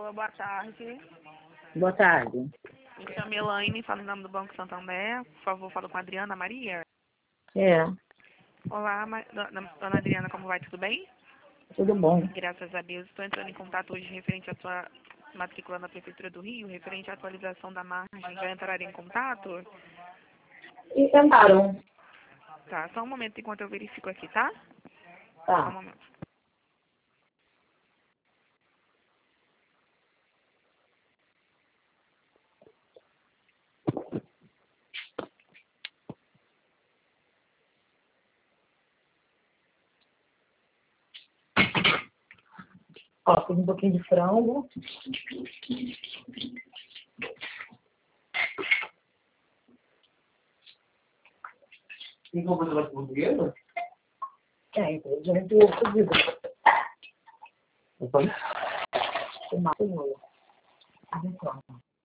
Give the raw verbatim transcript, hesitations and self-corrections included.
Alô, boa tarde. Boa tarde. Me chamo Elaine, falo em nome do Banco Santander. Por favor, falo com a Adriana Maria. É, Olá, Ma- dona dona Adriana, como vai? Tudo bem? tudo bom. Graças a Deus. Estou entrando em contato hoje referente à sua matrícula na Prefeitura do Rio, referente à atualização da margem. Já entraram em contato? E tentaram. Tá, só um momento enquanto eu verifico aqui, tá? Só um Tá. momento. Ó, fiz um pouquinho de frango. Tem como fazer mais portuguesa? Tem, gente, o cozido. Então, Tem mais cenoura. Atenção.